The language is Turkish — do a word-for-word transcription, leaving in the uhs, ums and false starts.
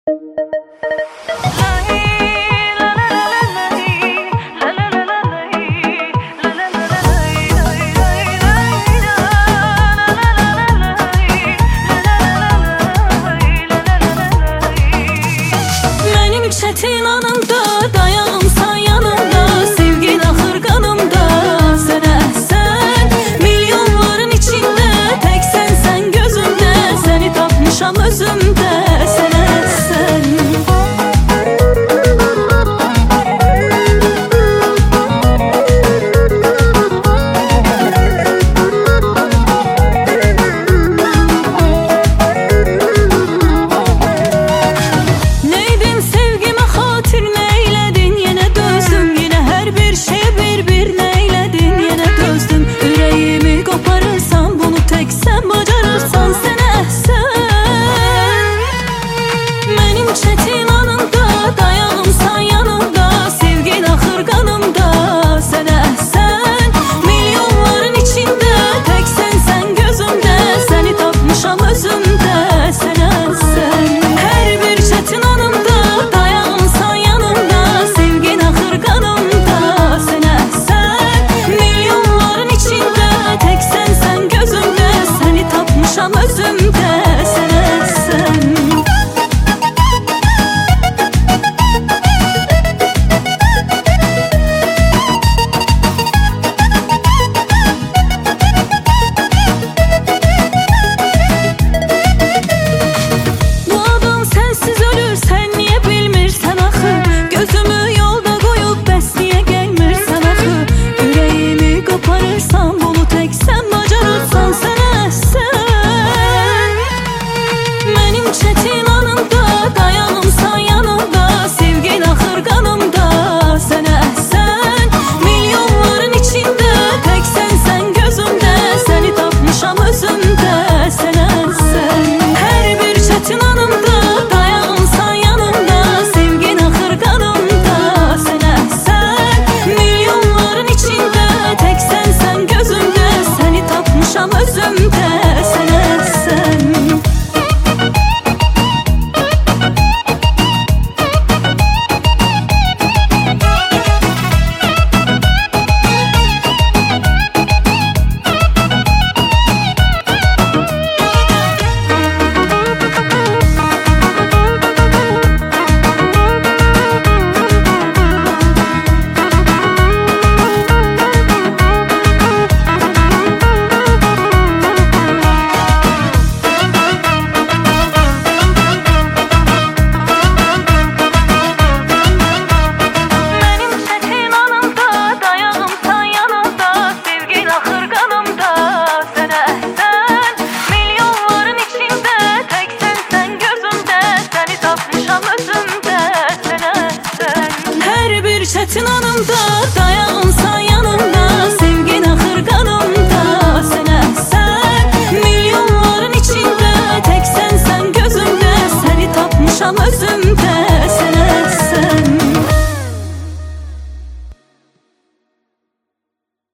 Çetin anımda, dayanımsan yanımda, sevgin ahır kanımda. Sen əhsən milyonların içinde, tek sensen gözümde, seni tapmışam özümde. Sen əhsən çetin anımda, dayanımsan yanımda, sevgin ahır kanımda. Sen əhsən milyonların içinde, tek sensen gözümde, seni tapmışam özümde. Sen əhsən her bir çetin anımda, dayanımsan yanımda, sevgin ahır kanımda. Sen əhsən milyonların içinde, tek sensen gözümde, seni tapmışam özümde. Sen əhsən çetin anımda, dayanımsan yanımda, sevgin ahır kanımda. Sen əhsən milyonların içinde, tek sensen gözümde, seni tapmışam özümde. Sen əhsən her bir çetin anımda, dayanımsan yanımda, sevgin ahır kanımda. Sen əhsən milyonların içinde, tek sensen gözümde, seni tapmışam özümde. Sen əhsən çetin anımda.